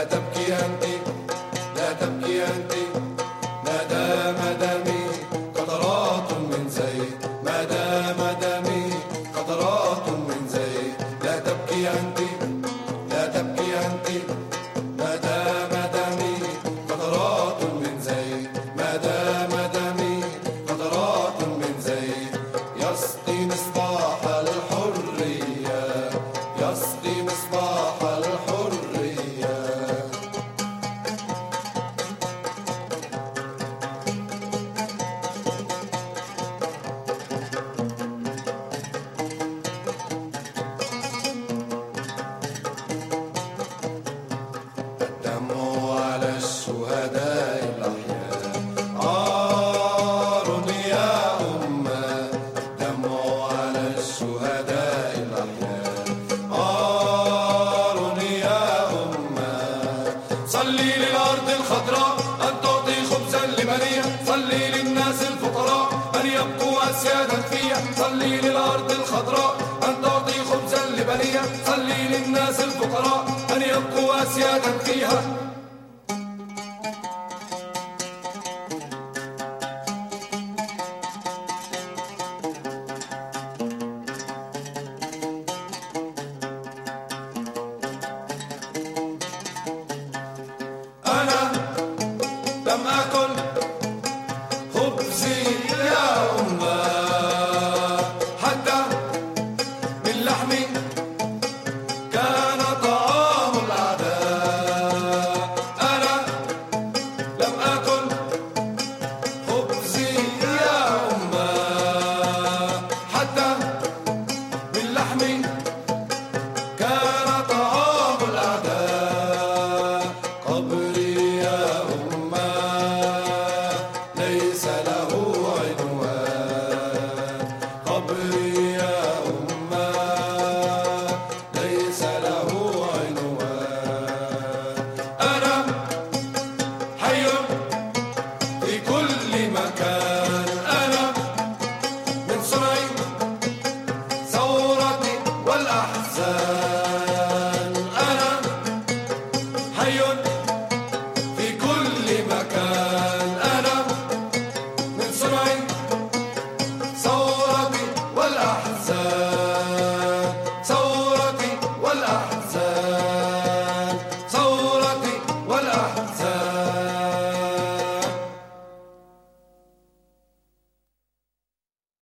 لا تبكي أنت، لا تبكي أنت، ما دام دمي قطرات من زيت، ما دام دمي قطرات من زيت. لا تبكي أنت، لا تبكي أنت، ما دام دمي قطرات من زيت، ما دام دمي قطرات من زيت. يسقي مصباح الحرية، يسقي مصباح الحرية. الدم على الشهداء الأحياء عار يا أمة، الدم على الشهداء الأحياء عار يا أمة. صلي للأرض الخضراء أن تعطي خبزا لبنية، صلي للناس الفقراء أن يبقوا أسيادا فيها. صلي للأرض الخضراء أن تعطي خبزا لبنية، صلي للناس الفقراء أن يبقوا أسيادا فيها. أنا لم أكل خبزي يا أمة، حتى من لحمي كان طعام الأعداء. أنا لم أكل خبزي يا أمة، حتى من لحمي كان طعام الأعداء. قبري يا أمة ليس له عنوان، قبري يا أمة ليس له عنوان. أنا حي في كل مكان، أنا من صنع ثورتي والأحزان. أنا حي في كل مكان، أنا من صنع ثورتي والأحزان، ثورتي والأحزان.